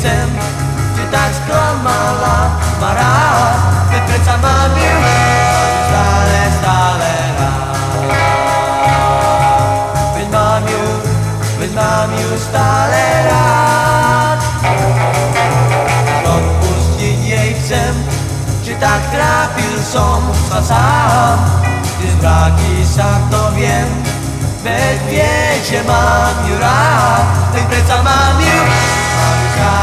chcem, že tak sklamala ma rád, veď predsa mám ju stále, stále rád. Veď mám ju stále rád. Odpustiť jej chcem, že tak trápil som sa sám, že zvráti sa, to viem, veď vie, že mám ju rád, veď predsa mám ju